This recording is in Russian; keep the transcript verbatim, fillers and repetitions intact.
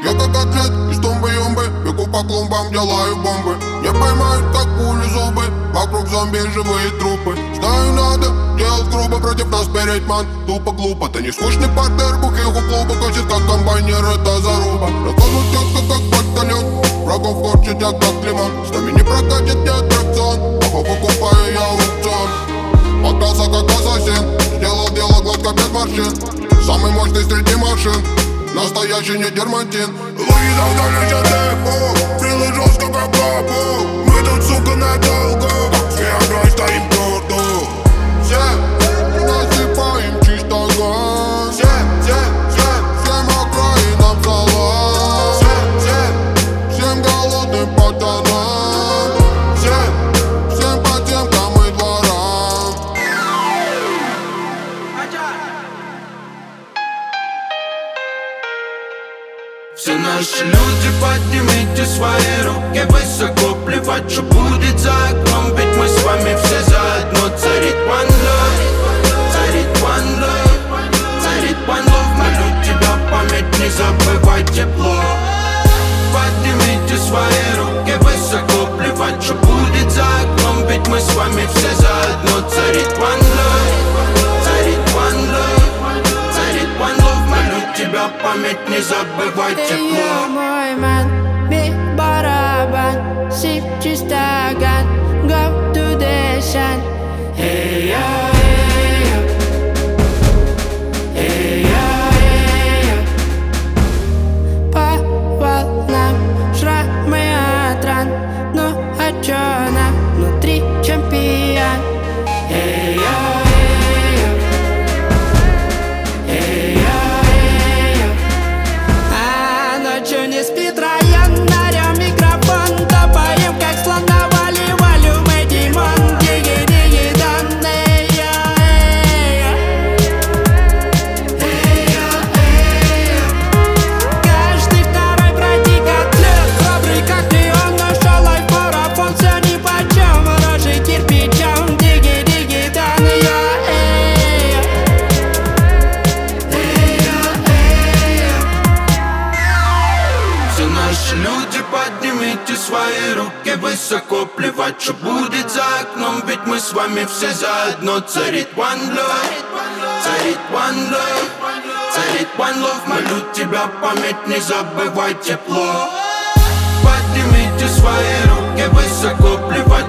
Я как атлет из тумбы-юмбы, бегу по клумбам, делаю бомбы. Не поймают, как пули зубы, вокруг зомби живые трупы. Знаю, надо делать грубо, против нас переть, ман, тупо глупо. Ты не скучный партнер, бухих у клуба, косит как комбайнер, это заруба. Рассказывают тетка, как батальон, врагов корчит я, как лимон. С нами не прокатит ни аттракцион, похов покупаю я аукцион. Подкался как ассасин, сделал дело гладко без морщин. Самый мощный среди машин, настоящий не дерматин. Луиза вдали депо, прилы жестко как капу. Мы тут, сука, надолго, все огонь стоим твердо. Все насыпаем чисто огонь. Все, все, все, всем окраинам салам. Все, все, всем голодным пацанам. Все, всем потемкам и дворам. Все наши люди, поднимите свои руки высоко, плевать, что будет за окном. Ведь мы с вами все заодно. Царит one love, царит one love, царит one love. Молю тебя, память не забывай тепло. Поднимите свои руки высоко, плевать, что будет за окном. Ведь мы с вами все заодно. Царит one love, царит one love, царит one love. Молю тебя, память не забывай тепло. Ты мой ман, бей барабан, сип чистоган, go to the sun. Hey yo, hey yo, hey yo, hey yo. По волнам шрамы от ран, ну а чё нам внутри чемпион? Hey yo, hey yo, hey yo, hey yo. А ночью не спит район, орём микрофон, топаем как слон на вале, валю мы Димон. Диги-диги дан, эй yo, эй yo, эй yo, эй yo. Каждый второй братик атлет, храбрый как леон, нашел лайф-марафон, всё нипочём, рожей кирпичом. Диги-диги дан, yo, эй yo, эй yo, эй yo. Все наши люди, поднимите свои руки высоко, плевать, что будет за окном. Ведь мы с вами все заодно. Царит one love, царит one love, царит one love. Молю тебя, память не забывай тепло. Поднимите свои руки высоко, плевать,